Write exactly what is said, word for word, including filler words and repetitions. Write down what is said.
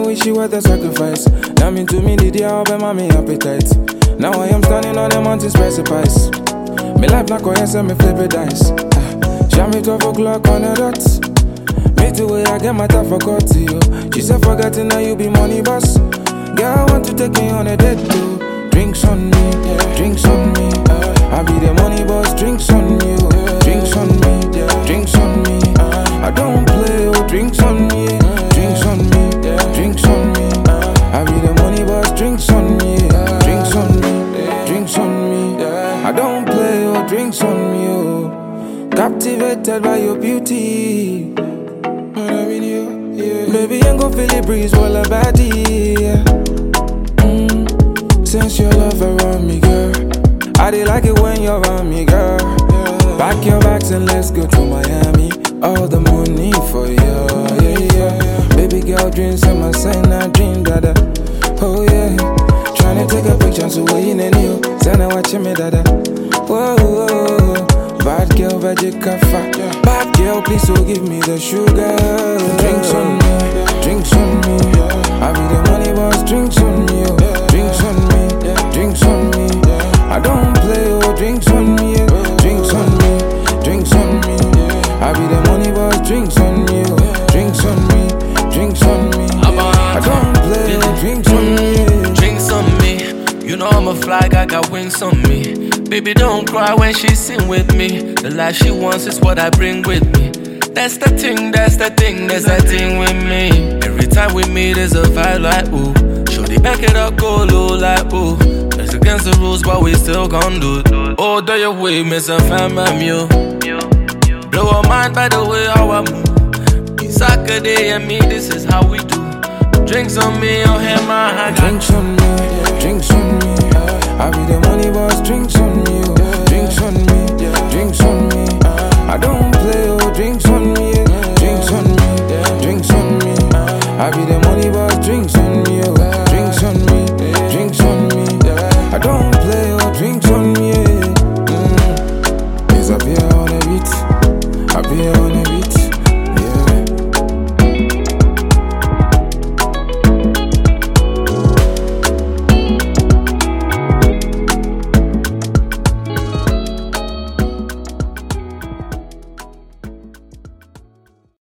wish you were the sacrifice. Now me to me did you open my appetite. Now I am standing on the mountain's precipice. Me life not going so me flip it dice. Ah, show me twelve o'clock on the dot. Me the way I get my time for cut to you. She said forgetting now you be money boss. Girl I want to take me on a date too. Drinks on me, drinks on me. I be the money boss. Drinks on you, drinks on me, drinks on me. I don't play, oh drinks on me, drinks on me, drinks on me. I be the money boss. Drinks on me, drinks on me, drinks on me. I don't play, oh drinks on me, oh. Captivated by your beauty. Baby, ain't gon' feel the breeze while I body. Mm. Since your love around me, girl, I did like it when you're around me, girl. Pack your bags and let's go to Miami. All the money for you, yeah, yeah. Baby girl, dreams in my sign, I dream, dada. Oh yeah, tryna take a picture so we in a new. Send a watch me, dada. Whoa, whoa. Bad girl, veggie kafa. Bad girl, please so give me the sugar. Drinks on me, drinks on me. I be the money boss. Drinks on me, oh. Drinks on me, drinks on me. I don't play, oh. Drinks on me, drinks on me, drinks on me. I be the money boss. Drinks on me, oh. Drinks on me, drinks on me. I don't play, oh. Drinks on me, drinks on me. You know I'm a fly guy, got wings on me. Baby, don't cry when she sing with me. The life she wants is what I bring with me. That's the thing, that's the thing, that's the thing with me. Every time we meet is a vibe like ooh. Shorty back it up, go low like ooh. It's against the rules, but we still gon' do it. Oh, do you way, miss a fan, I'm you. Blow her mind by the way how I move. Be soccer day and me, this is how we do. Drinks on me, oh, hey, my hand. Drinks on me, drinks on me. I be the money boss. Drinks on me, drinks on me, drinks on me. I don't play, oh, drinks